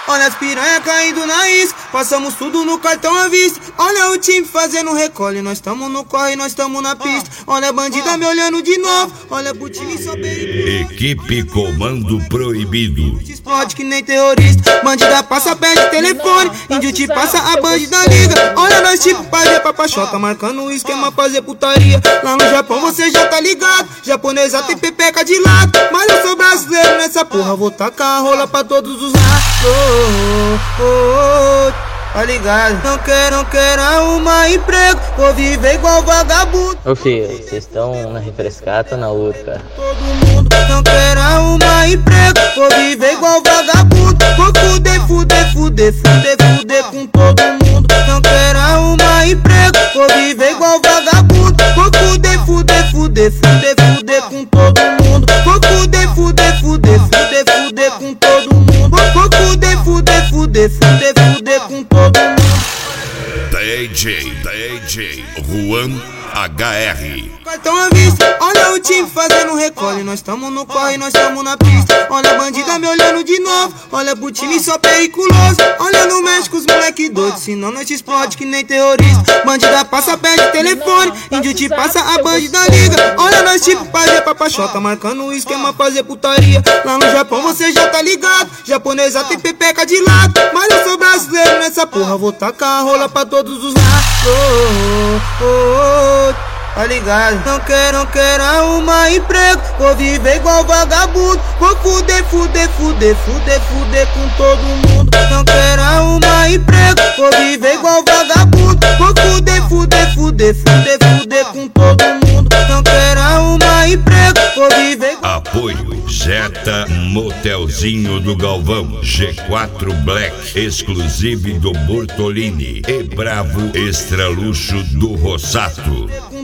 Olha as piranha caindo na isca, passamos tudo no cartão à vista. Olha o time fazendo recolhe, nós tamo no corre, nós tamo na pista. Olha a bandida me olhando de novo, olha pro time só perigo. Equipe Comando Proibido. Explode que nem terrorista, bandida passa, pede telefone, índio te passa, a bandida liga. Olha nós tipo fazer papachota, marcando o esquema, fazer putaria. Lá no Japão você já tá ligado, japonesa tem pepeca de lado. Mas eu sou brasileiro nessa porra, vou tacar a rola pra todos os lados. Tá ligado? Não quero arrumar emprego, vou viver igual vagabundo. Ô filho, vocês estão na refrescata ou na urca? Todo mundo não quero arrumar emprego, vou viver igual vagabundo. Vou fuder com todo mundo. Não quero arrumar emprego, vou viver igual vagabundo. Vou fuder com todo mundo. Vou fuder com todo mundo. Vou fuder com todo mundo. DJ Juan HR. Cartão à vista, olha o time fazendo recolhe, nós tamo no corre, nós tamo na pista. Olha a bandida me olhando de novo, olha pro time só periculoso. Olha no México os moleque doido, senão nós te explode que nem terrorista. Bandida passa, pede telefone, índio te passa, a bandida liga. Olha nós tipo fazer papachota, marcando o esquema, fazer putaria. Lá no Japão você já tá ligado, japonesa tem pepeca de lado. Mas eu sou brasileiro nessa porra, vou tacar a rola pra todos os lados. Tá ligado? Não quero arrumar emprego, vou viver igual vagabundo. Vou fuder com todo mundo. Não quero arrumar emprego, vou viver igual vagabundo. Vou fuder com todo mundo. Não quero arrumar emprego, vou viver igual... Apoio Zeta Motelzinho do Galvão, G4 Black, exclusive do Bortolini e Bravo Extra Luxo do Rossato.